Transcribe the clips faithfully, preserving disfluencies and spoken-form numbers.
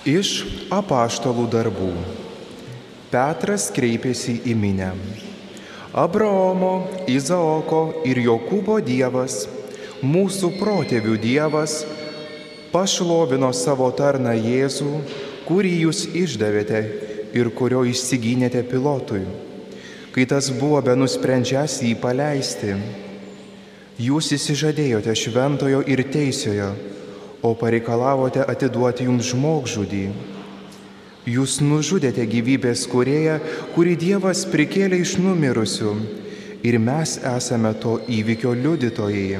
Iš apaštalų darbų. Petras kreipėsi į minią. Abraomo, Izaoko ir Jokūbo Dievas, mūsų protėvių Dievas, pašlovino savo tarną Jėzų, kurį jūs išdavėte ir kurio išsigynėte Pilotui, kai tas buvo benusprendžiąs jį paleisti. Jūs išsižadėjote šventojo ir teisiojo, o pareikalavote atiduoti jums žmogžudį. Jūs nužudėte gyvybės kūrėją, kurį Dievas prikėlė iš numirusių, ir mes esame to įvykio liudytojai.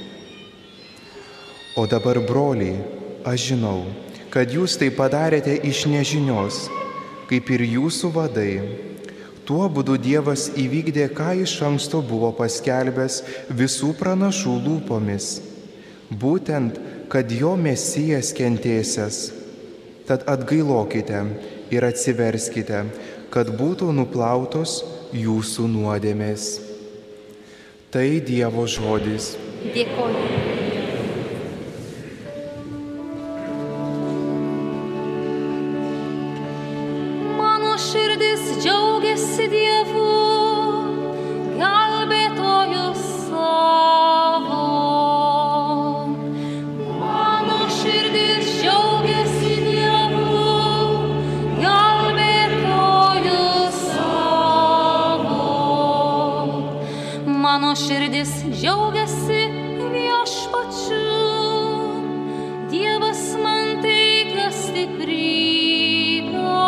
O dabar, broliai, aš žinau, kad jūs tai padarėte iš nežinios, kaip ir jūsų vadai. Tuo būdu Dievas įvykdė, ką iš anksto buvo paskelbęs visų pranašų lūpomis, būtent, kad jo Mesijas kentėsias. Tad atgailokite ir atsiverskite, kad būtų nuplautos jūsų nuodėmės. Tai Dievo žodis. Dėkoju. Mano širdis džiaugiasi Dievu, gelbėtoju savo. Mano širdis džiaugiasi Dievu, gelbėtoju savo. Mano širdis džiaugiasi Viešpačiu, Dievas man teikia stiprybę.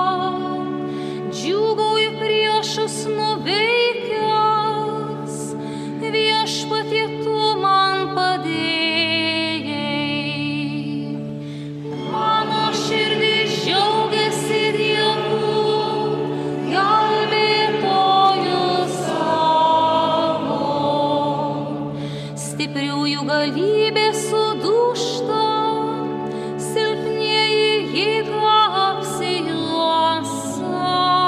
Džiūgauju priešus nuveikęs, Viešpatie tu man padėjai. Mano širdis džiaugiasi Dievu, gelbėtoju savo. Stipriųjų galybė sudūžta, silpnieji jėga apsijuosa.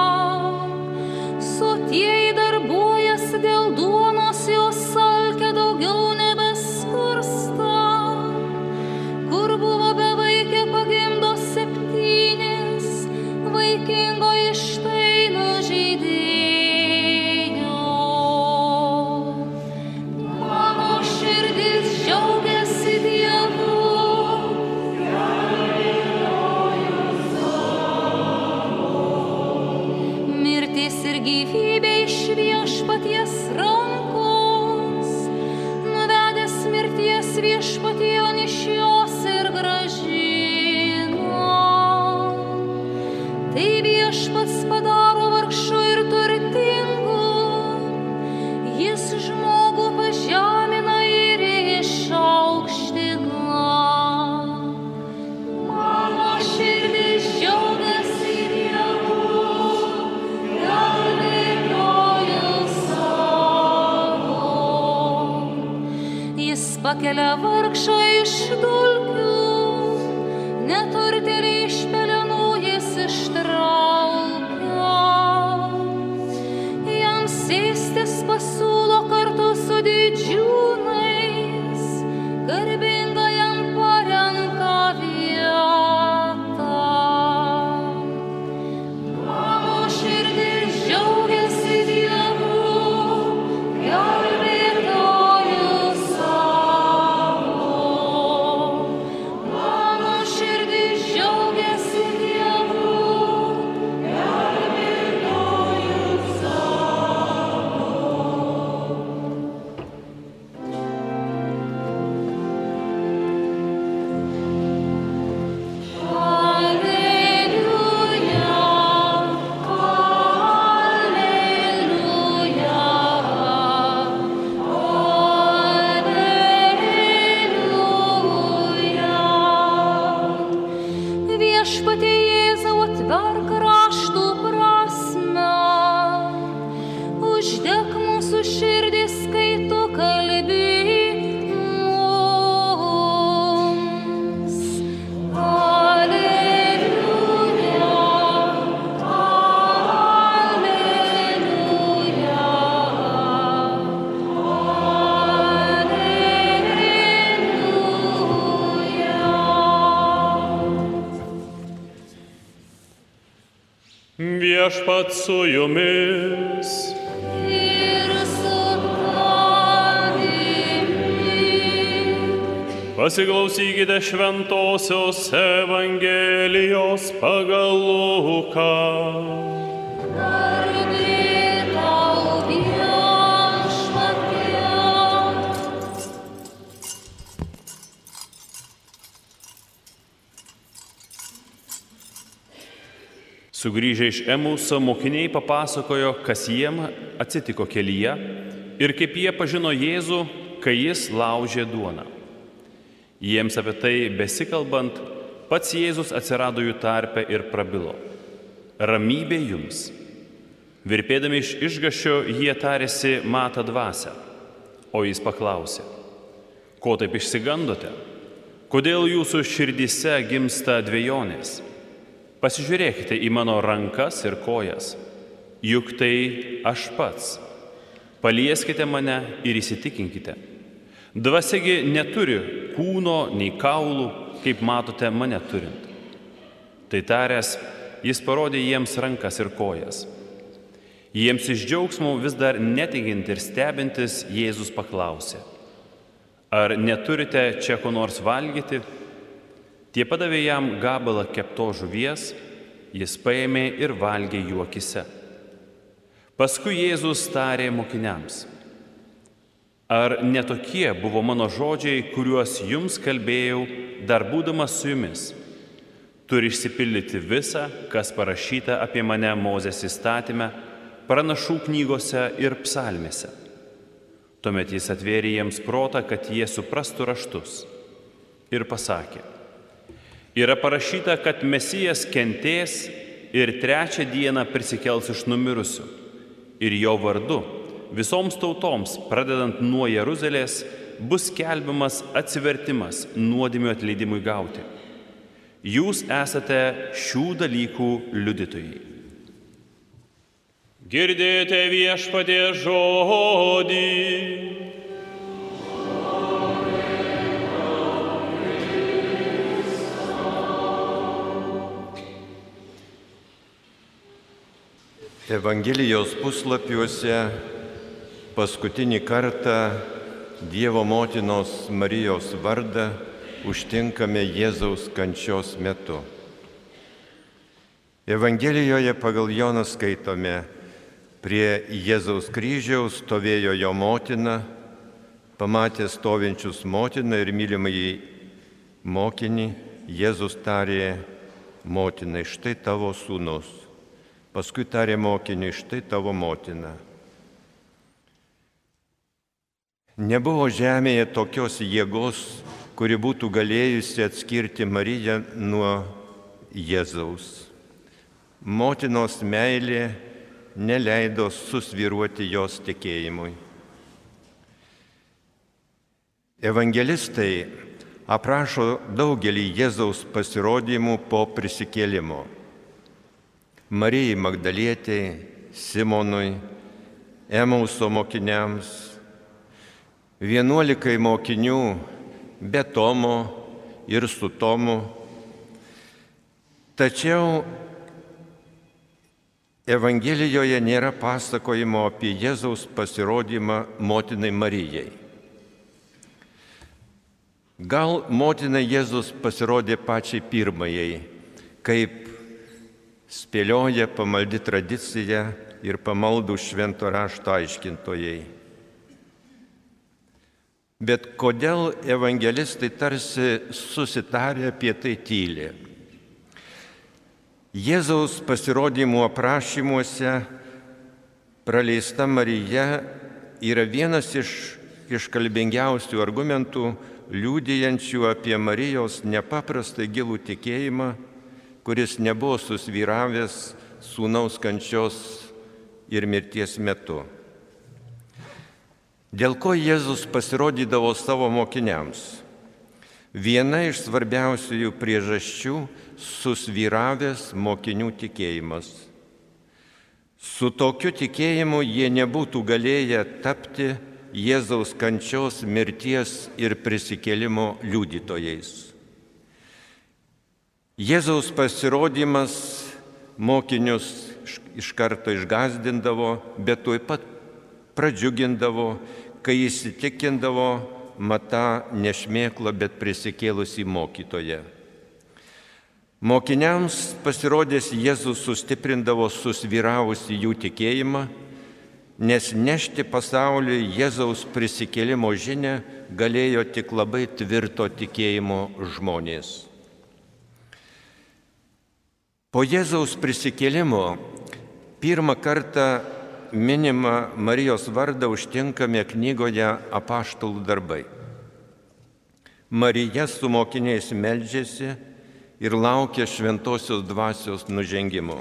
Sotieji darbuojas dėl duonos, jos alkia daugiau nebeskursta. Kur buvo bevaikė pagimdo septynis, vaikingoji štai nužydėjo. Mano širdis džiaugiasi Dievu, gelbėtoju savo. Mirtis ir gyvybė iš Viešpaties rankos, nuvedęs mirties Viešpatėjon iš jos ir grąžino. Tai Viešpats padaro vargšu ir turtingu, jis žmogų pažemina ir išaukština. Mano širdis džiaugiasi Dievu, gelbėtoju savo. Jis pakelia vargšą iš dulkių, neturtėlį iš pelenų jis ištraukia. Jam sėstis pasiūlo kartu su didžiūnais, garbinga jam parenka vietą. Mano širdis džiaugiasi Dievu, gelbėtoju savo. Mano širdis džiaugiasi Dievu, gelbėtoju savo. Alleluja, alleluja, alleluja. Viešpatie Jėzau, atverk raštų prasmę, uždek mūsų širdis, kai tu kalbi mums. Alleluja, alleluja, alleluja. Viešpat su jumis. Ir su tavimi. Pasiklausykite šventosios Evangelijos pagal Luką. Garbė tau, Viešpatie. Sugrįžę iš Emauso, mokiniai papasakojo, kas jiem atsitiko kelyje ir kaip jie pažino Jėzų, kai jis laužė duoną. Jiems apie tai besikalbant, pats Jėzus atsirado jų tarpe ir prabilo: Ramybė jums. Virpėdami iš išgąsčio, jie tarėsi matą dvasią, o jis paklausė: Ko taip išsigandote? Kodėl jūsų širdyse gimsta dvejonės? Pasižiūrėkite į mano rankas ir kojas, juk tai aš pats. Palieskite mane ir įsitikinkite. Dvasiagi neturi kūno nei kaulų, kaip matote mane turint. Tai taręs, jis parodė jiems rankas ir kojas. Jiems iš džiaugsmo vis dar netikint ir stebintis, Jėzus paklausė: Ar neturite čia ko nors valgyti? Tie padavė jam gabalą keptos žuvies, jis paėmė ir valgė jų akyse. Paskui Jėzus tarė mokiniams: Ar netokie buvo mano žodžiai, kuriuos jums kalbėjau, dar būdamas su jumis? Turi išsipildyti visa, kas parašyta apie mane Mozės įstatyme, pranašų knygose ir psalmėse. Tuomet jis atvėrė jiems protą, kad jie suprastų raštus, ir pasakė: Yra parašyta, kad Mesijas kentės ir trečią dieną prisikels iš numirusių, ir jo vardu visoms tautoms, pradedant nuo Jeruzalės, bus skelbiamas atsivertimas nuodėmių atleidimui gauti. Jūs esate šių dalykų liudytojai. Girdėjote Viešpaties žodį. Evangelijos puslapiuose paskutinį kartą Dievo motinos Marijos vardą užtinkame Jėzaus kančios metu. Evangelijoje pagal Joną skaitome: Prie Jėzaus kryžiaus stovėjo jo motina, pamatė stovinčius motiną ir mylimąjį mokinį, Jėzus tarė motinai: Štai tavo sūnus. Paskui tarė mokiniui: Štai tavo motina. Nebuvo žemėje tokios jėgos, kuri būtų galėjusi atskirti Mariją nuo Jėzaus. Motinos meilė neleido susvyruoti jos tikėjimui. Evangelistai aprašo daugelį Jėzaus pasirodymų po prisikėlimo. Marijai Magdalietei, Simonui, Emauso mokiniams, vienuolikai mokinių be Tomo ir su Tomu. Tačiau Evangelijoje nėra pasakojimo apie Jėzaus pasirodymą motinai Marijai. Gal motinai Jėzus pasirodė pačiai pirmajai, kaip spėlioja pamaldi tradicija ir pamaldų švento rašto aiškintojai. Bet kodėl evangelistai tarsi susitarė apie tai tyli? Jėzaus pasirodymų aprašymuose praleista Marija yra vienas iš iškalbingiausių argumentų, liudijančių apie Marijos nepaprastai gilų tikėjimą, kuris nebuvo susvyravęs sūnaus kančios ir mirties metu. Dėl ko Jėzus pasirodydavo savo mokiniams? Viena iš svarbiausiųjų priežasčių - susvyravęs mokinių tikėjimas. Su tokiu tikėjimu jie nebūtų galėję tapti Jėzaus kančios, mirties ir prisikėlimo liudytojais. Jėzaus pasirodymas mokinius iš karto išgazdindavo, bet tuoj pat pradžiugindavo, kai įsitikindavo matą ne šmėklą, bet prisikėlusį mokytoją. Mokiniams pasirodęs Jėzus sustiprindavo susvyravusi jų tikėjimą, nes nešti pasauliui Jėzaus prisikėlimo žinią galėjo tik labai tvirto tikėjimo žmonės. Po Jėzaus prisikėlimo pirmą kartą minimą Marijos vardą užtinkame knygoje Apaštalų darbai. Marija su mokiniais meldžiasi ir laukia šventosios dvasios nužengimo.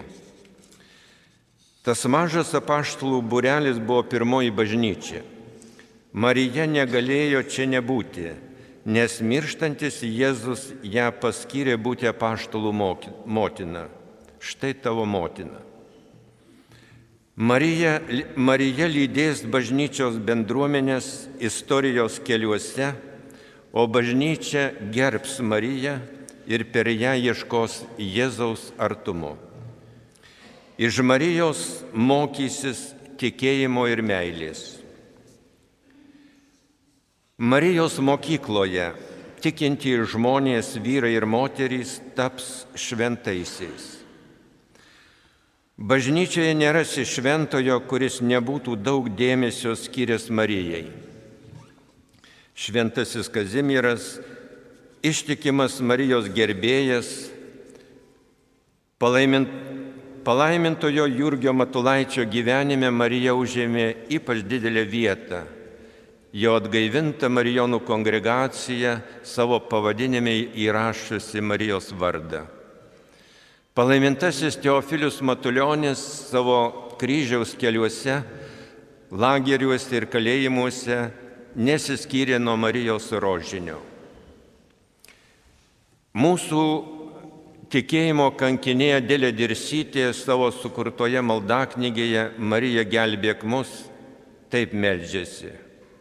Tas mažas apaštalų būrelis buvo pirmoji bažnyčia. Marija negalėjo čia nebūti, nes mirštantis Jėzus ją paskyrė būti apaštalų motina. Štai tavo motina. Marija, Marija lydės bažnyčios bendruomenės istorijos keliuose, o bažnyčia gerbs Mariją ir per ją ieškos Jėzaus artumo. Iš Marijos mokysis tikėjimo ir meilės. Marijos mokykloje tikintys žmonės, vyrai ir moterys, taps šventaisiais. Bažnyčioje nerasi šventojo, kuris nebūtų daug dėmesio skyręs Marijai. Šventasis Kazimieras, ištikimas Marijos gerbėjas, palaimint, palaimintojo Jurgio Matulaičio gyvenime Marija užėmė ypač didelę vietą. Jo atgaivinta Marijonų kongregacija savo pavadinime įrašiusi Marijos vardą. Palaimintasis Teofilius Matulionis savo kryžiaus keliuose, lageriuose ir kalėjimuose nesiskyrė nuo Marijos rožinio. Mūsų tikėjimo kankinė Adelė Dirsytė savo sukurtoje maldaknygėje Marija gelbėk mus taip meldžiasi.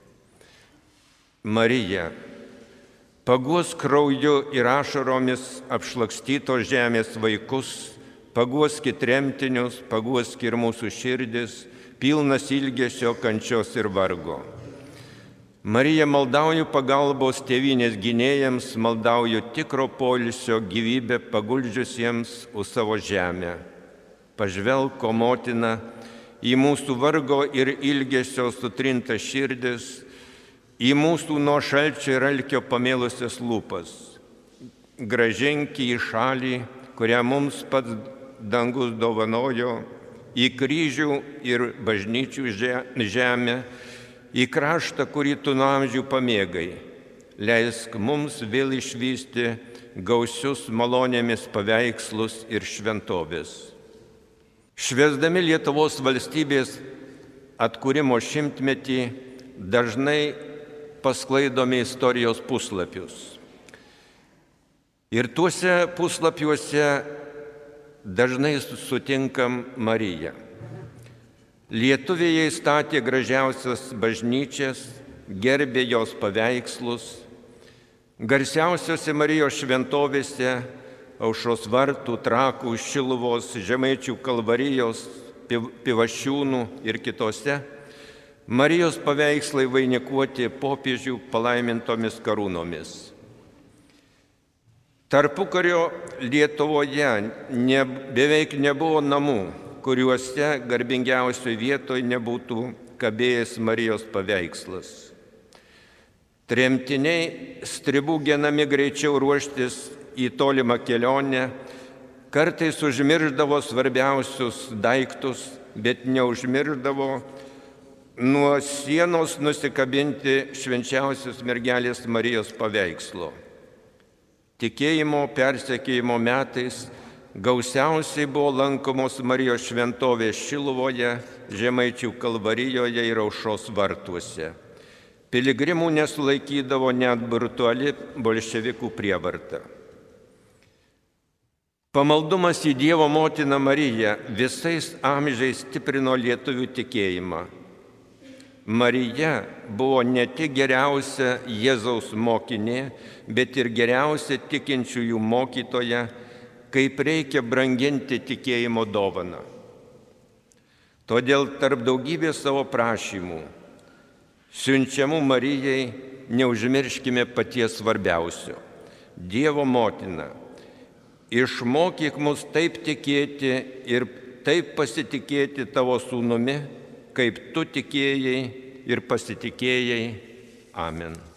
Marija, paguos krauju ir ašaromis apšlakstytos žemės vaikus, paguoski tremtinius, paguoski ir mūsų širdis, pilnas ilgesio, kančios ir vargo. Marija, maldauju pagalbos tėvynės gynėjams, maldauju tikro poilsio gyvybę paguldžiusiems už savo žemę. Pažvelk, o motina, į mūsų vargo ir ilgesio sutrintas širdis, į mūsų nuo šalčio ir alkio pamėlusias lūpas. Grąžink į šalį, kurią mums pats dangus dovanojo, į kryžių ir bažnyčių žemę, į kraštą, kurį tu nuo amžių pamėgai. Leisk mums vėl išvysti gausius malonėmis paveikslus ir šventovės. Švęsdami Lietuvos valstybės atkūrimo šimtmetį dažnai pasklaidome istorijos puslapius. Ir tuose puslapiuose dažnai sutinkam Mariją. Lietuviai statė gražiausias bažnyčias, gerbė jos paveikslus. Garsiausiose Marijos šventovėse Aušros vartų, Trakų, Šiluvos, Žemaičių Kalvarijos, Pivašiūnų ir kitose Marijos paveikslai vainikuoti popiežių palaimintomis karūnomis. Tarpukario Lietuvoje ne, beveik nebuvo namų, kuriuose garbingiausioje vietoje nebūtų kabėjęs Marijos paveikslas. Tremtiniai stribų genami greičiau ruoštis į tolimą kelionę, kartais užmirždavo svarbiausius daiktus, bet neužmirždavo nuo sienos nusikabinti švenčiausios mergelės Marijos paveikslo. Tikėjimo persekėjimo metais gausiausiai buvo lankomos Marijos šventovės Šiluvoje, Žemaičių Kalvarijoje ir Aušros vartuose. Piligrimų nesulaikydavo net brutali bolševikų prievarta. Pamaldumas į Dievo motiną Mariją visais amžiais stiprino lietuvių tikėjimą. Marija buvo ne tik geriausia Jėzaus mokinė, bet ir geriausia tikinčiųjų mokytoja, kaip reikia branginti tikėjimo dovaną. Todėl tarp daugybės savo prašymų, siunčiamų Marijai, neužmirškime paties svarbiausio - Dievo motina. Išmokyk mus taip tikėti ir taip pasitikėti tavo sūnumi, kaip tu tikėjai ir pasitikėjai. Amen.